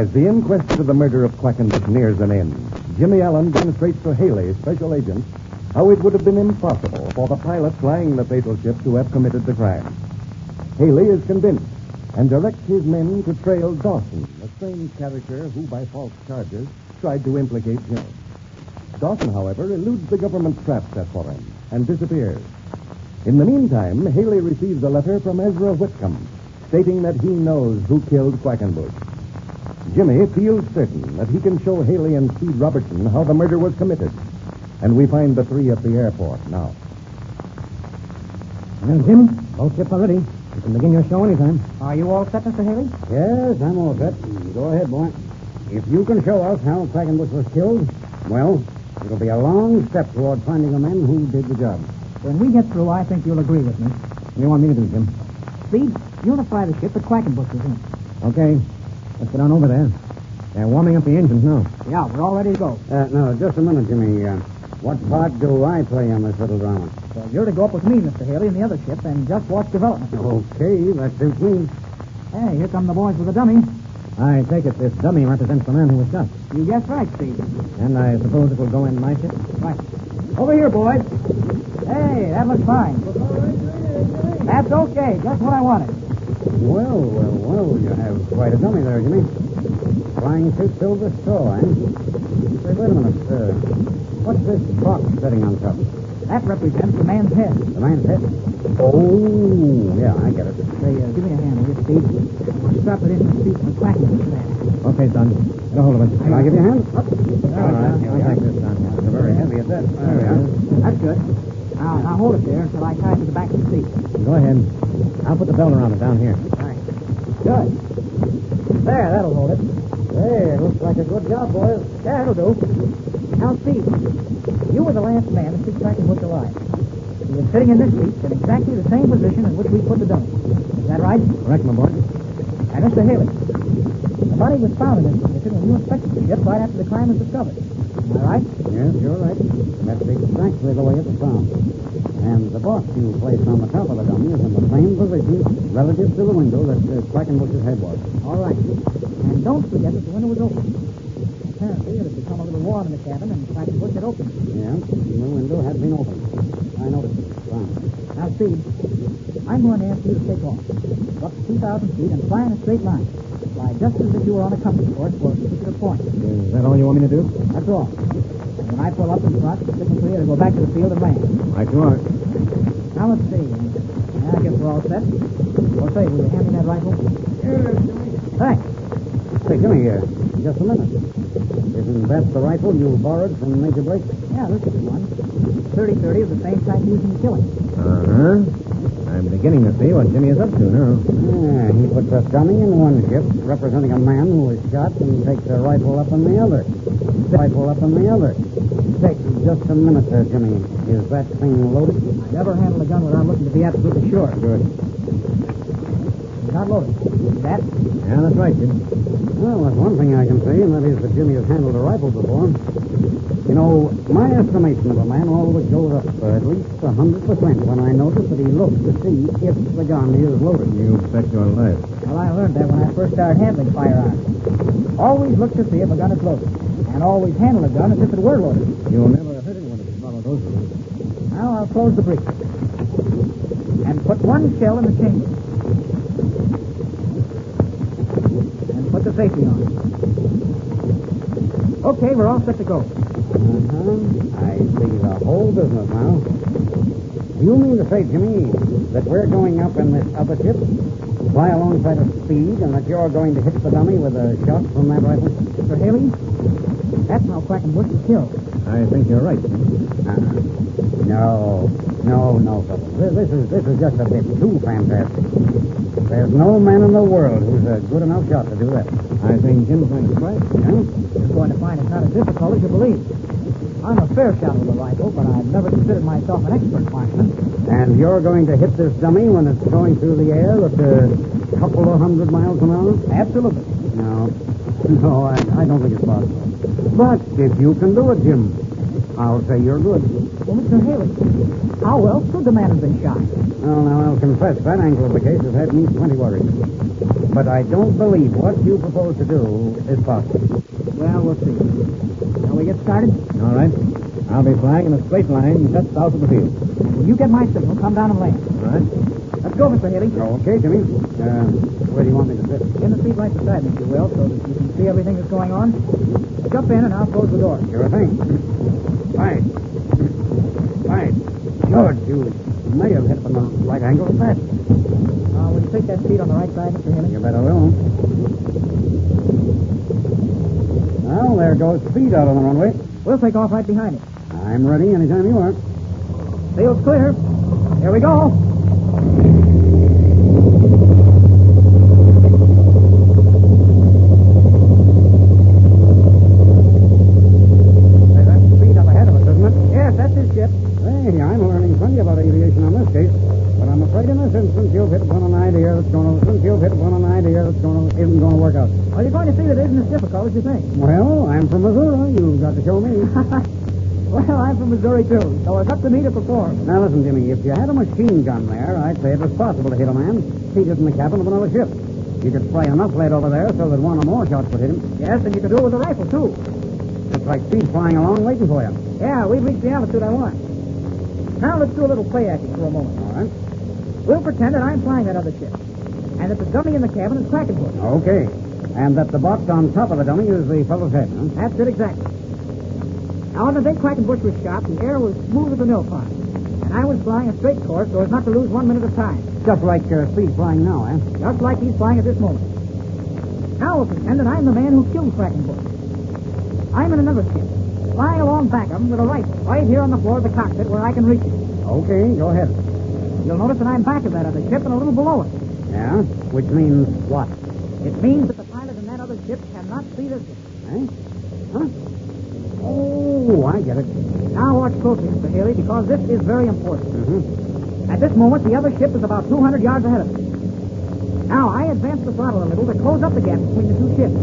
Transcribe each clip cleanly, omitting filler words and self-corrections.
As the inquest into the murder of Quackenbush nears an end, Jimmy Allen demonstrates to Haley, special agent, how it would have been impossible for the pilot flying the fatal ship to have committed the crime. Haley is convinced and directs his men to trail Dawson, a strange character who, by false charges, tried to implicate Jimmy. Dawson, however, eludes the government trap set for him and disappears. In the meantime, Haley receives a letter from Ezra Whitcomb stating that he knows who killed Quackenbush. Jimmy feels certain that he can show Haley and Speed Robertson how the murder was committed. And we find the three at the airport now. Well, Jim, both ships are ready. You can begin your show anytime. Are you all set, Mr. Haley? Yes, I'm all set. Go ahead, boy. If you can show us how Quackenbush was killed, well, it'll be a long step toward finding the men who did the job. When we get through, I think you'll agree with me. What do you want me to do, Jim? Speed, unify the ship that Quackenbush was in. Okay. Let's get on over there. They're warming up the engines now. Yeah, we're all ready to go. No, just a minute, Jimmy. What part do I play in this little drama? So you're to go up with me, Mr. Haley, in the other ship, and just watch development. Okay, that suits me. Hey, here come the boys with the dummy. I take it this dummy represents the man who was shot. You guessed right, Speed. And I suppose it will go in my ship? Right. Over here, boys. Hey, that looks fine. That's okay, just what I wanted. Well, you have quite a dummy there, Jimmy. Flying suit filled with straw, eh? Say, wait a minute. What's this box sitting on top? That represents the man's head. The man's head? Oh, yeah, I get it. Say, give me a hand here, Speed. I'll strap it in the seat and Quackenbush there. Okay, son. Get a hold of it. Can I give you a hand? All right, here we I'll are. take this, son. It's very heavy at that. There we are. That's good. Now hold it there until I tie it to the back of the seat. Go ahead. I'll put the belt around it down here. Right. Good. There, that'll hold it. Hey, looks like a good job, boys. Yeah, it'll do. Now, Steve, you were the last man to see Quackenbush alive. He was sitting in this seat in exactly the same position in which we put the dummy. Is that right? Correct, my boy. And Mr. Haley, the body was found in this position when you inspected the ship right after the crime was discovered. Am I right? Yes, you're right. That's exactly the way it was found. And the box you placed on the top of the dummy is in the same position relative to the window that Quackenbush's head was. All right. And don't forget that the window was open. Apparently, it had become a little warm in the cabin, and Quackenbush had opened it. Yeah, the window had been opened. I noticed it. Fine. Now, Steve, I'm going to ask you to take off. Go up to 2,000 feet and fly in a straight line. Fly just as if you were on a compass course for a particular point. Is that all you want me to do? That's all. And when I pull up in front, signal for you to go back to the field and land. Right you are. Now, let's see. I guess we're all set. Well, say, will you hand me that rifle? Sure, Jimmy. Thanks. Hey, Jimmy, just a minute. Isn't that the rifle you borrowed from Major Blake? Yeah, this is the one. 30-30 of the same type used in the killing. Uh-huh. I'm beginning to see what Jimmy is up to now. Yeah, he puts a dummy in one ship, representing a man who was shot, and takes a rifle up in the other. Rifle up in the other. Say, just a minute there, Jimmy. Is that thing loaded? I never handle a gun without looking to be absolutely sure. Good. It's not loaded. See that? Yeah, that's right, Jim. Well, that's one thing I can say, and that is that Jimmy has handled a rifle before. You know, my estimation of a man always goes up at least 100% when I notice that he looks to see if the gun is loaded. You bet your life. Well, I learned that when I first started handling firearms. Always look to see if a gun is loaded. And always handle a gun as if it were loaded. You'll never hurt anyone if you follow those rules. Now I'll close the breech. And put one shell in the chamber. And put the safety on. Okay, we're all set to go. I see the whole business now. Do you mean to say, Jimmy, that we're going up in this other ship, fly alongside of Speed, and that you're going to hit the dummy with a shot from that rifle? Mr. Haley, that's how Quackenbush was killed. I think you're right, Jim. No, fellas. This is just a bit too fantastic. There's no man in the world who's a good enough shot to do that. I think Jim's going to try it. Yeah? You're going to find it's not as difficult as you believe. I'm a fair shot with a rifle, but I've never considered myself an expert marksman. And you're going to hit this dummy when it's going through the air at a couple of 100 miles an hour? Absolutely. No, I don't think it's possible. But if you can do it, Jim, I'll say you're good. Well, Mr. Haley, how else could the man have been shot? Well, now, I'll confess that angle of the case has had me plenty worried. But I don't believe what you propose to do is possible. Well, we'll see. Shall we get started? All right. I'll be flying in a straight line just south of the field. And when you get my signal, come down and land. All right. Let's go, Mr. Haley. Okay, Jimmy. Where do you want me to sit? In the seat right beside me, if you will, so that you can see everything that's going on. Jump in, and I'll close the door. Sure thing. Fine. Fine. George, you may have hit from the right angle of that. Will you take that seat on the right side, Mr. Haley? You better will. Well, there goes speed out on the runway. We'll take off right behind it. I'm ready anytime you are. Field's clear. Here we go. Hey, that's speed up ahead of us, isn't it? Yes, that's his ship. Hey, I'm learning plenty about aviation on this case. But I'm afraid in this instance you've hit upon an idea that's going to isn't going to work out. Well, you're going to see that it isn't as difficult as you think. Well, I'm from Missouri. You've got to show me. Well, I'm from Missouri, too, so it's up to me to perform. Now, listen, Jimmy, if you had a machine gun there, I'd say it was possible to hit a man seated in the cabin of another ship. You could spray enough lead over there so that one or more shots would hit him. Yes, and you can do it with a rifle, too. It's like speed flying along waiting for you. Yeah, we've reached the altitude I want. Now let's do a little play acting for a moment. All right. We'll pretend that I'm flying that other ship, and that the dummy in the cabin is Quackenbush. Okay. And that the box on top of the dummy is the fellow's head, huh? That's it exactly. Now, on the day Quackenbush was shot, the air was smooth as a mill pond, and I was flying a straight course so as not to lose 1 minute of time. Just like speed flying now, eh? Just like he's flying at this moment. Now we'll pretend that I'm the man who killed Quackenbush. I'm in another ship, flying along back of him with a rifle right here on the floor of the cockpit where I can reach it. Okay, go ahead. You'll notice that I'm back of that other ship and a little below it. Yeah? Which means what? It means that the pilot in that other ship cannot see this ship. Eh? Huh? Oh, I get it. Now watch closely, Mr. Haley, because this is very important. Mm-hmm. At this moment, the other ship is about 200 yards ahead of us. Now, I advance the throttle a little to close up the gap between the two ships.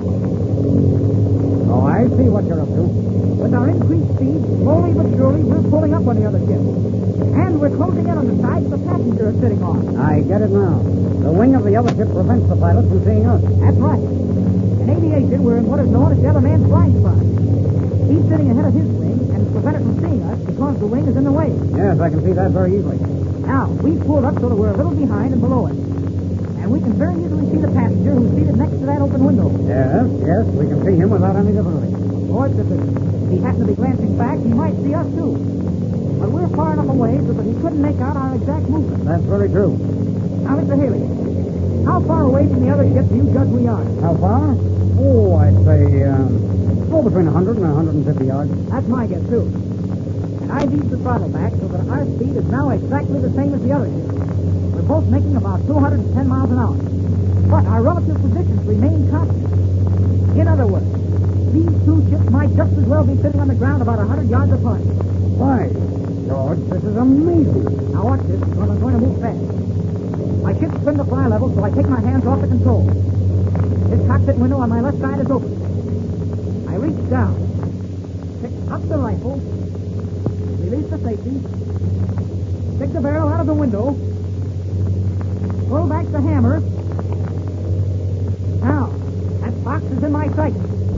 Oh, I see what you're up to. With our increased speed, slowly but surely, we're pulling up on the other ship. And we're closing in on the side the passenger is sitting on. I get it now. The wing of the other ship prevents the pilot from seeing us. That's right. In aviation, we're in what is known as the other man's blind spot. He's sitting ahead of his wing and is prevented from seeing us because the wing is in the way. Yes, I can see that very easily. Now, we've pulled up so that we're a little behind and below it. And we can very easily see the passenger who's seated next to that open window. Yes, we can see him without any difficulty. Of course, if he happened to be glancing back, he might see us, too. But we're far enough away so that he couldn't make out our exact movement. That's very true. Now, Mr. Haley, how far away from the other ship do you judge we are? How far? Oh, I'd say, between 100 and 150 yards. That's my guess, too. And I've eased the throttle back so that our speed is now exactly the same as the other ship. We're both making about 210 miles an hour. But our relative positions remain constant. In other words, these two ships might just as well be sitting on the ground about 100 yards apart. Why, George, this is amazing. Now watch this, because I'm going to move fast. My ship's spin to fly level, so I take my hands off the controls. This cockpit window on my left side is open. I reach down, pick up the rifle, release the safety, stick the barrel out of the window, pull back the hammer. Now, that box is in my sight.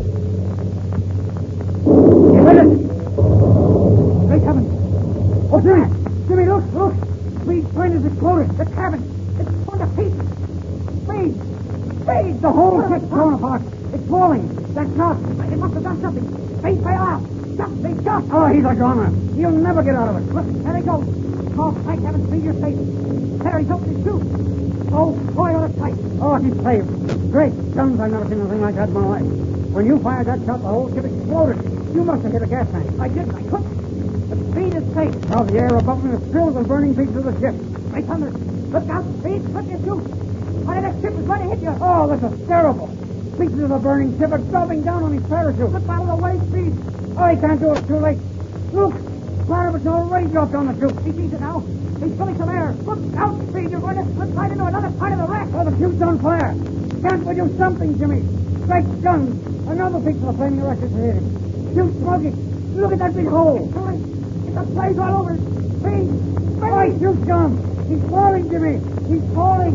Get with it! Great heavens! What's that? Jimmy, look! Speed's plane is exploded. The cabin, it's torn to pieces. Speed! The whole ship's torn apart. It's falling. That's not. It must have done something. Speed fell out. Just. Oh, he's a goner. He'll never get out of it. Look, there he goes. Oh, thank heaven, Speed, you're safe. There, he's opened his chute. Oh, boy, what a sight. Oh, he's saved. Great guns, I've never seen anything like that in my life. When you fired that shot, the whole ship exploded. You must have hit a gas tank. I didn't. I couldn't. The Speed is safe. Now the air above me is filled with burning pieces of the ship. Great thunder. Look out, Speed. Flip your chute. Why, that ship is going to hit you. Oh, this is terrible. Pieces of the burning ship are dropping down on his parachute. Slip out of the way, Speed. Oh, he can't do it. It's too late. Look, Barnaby's already dropped on the chute. He sees it now. He's filling some air. Look out, Speed. You're going to slip right into another part of the wreck. Oh, the chute's on fire. Can't we do something, Jimmy? Great guns. Another piece of the flaming wreck is hitting. Chute's smoking. Look at that big hole. It's a place all over. Speed! Hey, you scum! He's falling, Jimmy! He's falling!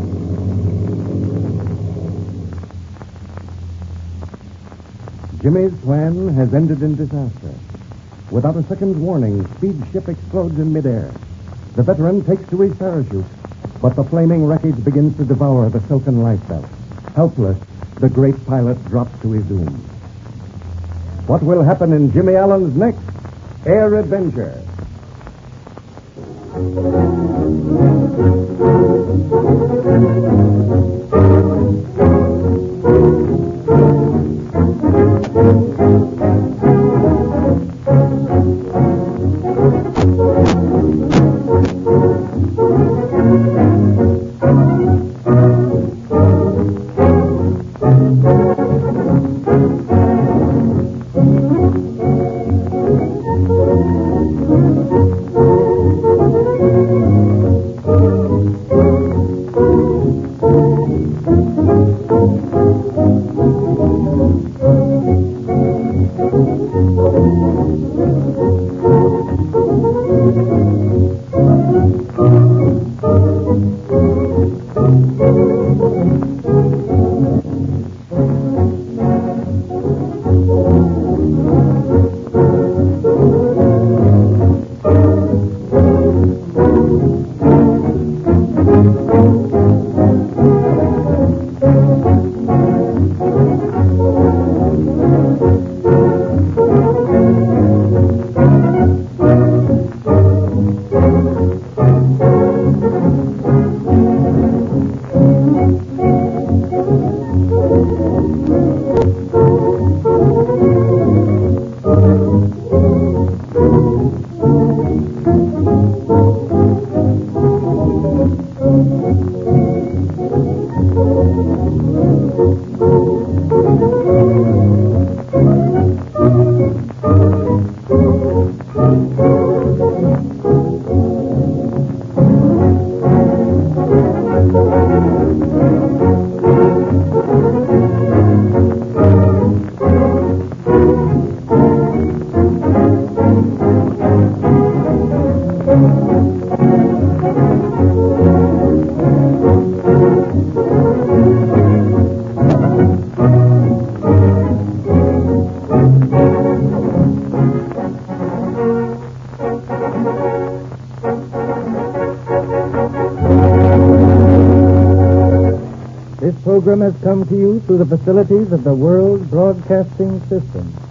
Jimmy's plan has ended in disaster. Without a second's warning, Speed's ship explodes in midair. The veteran takes to his parachute, but the flaming wreckage begins to devour the silken lifebelt. Helpless, the great pilot drops to his doom. What will happen in Jimmy Allen's next air adventure? This program has come to you through the facilities of the World Broadcasting System.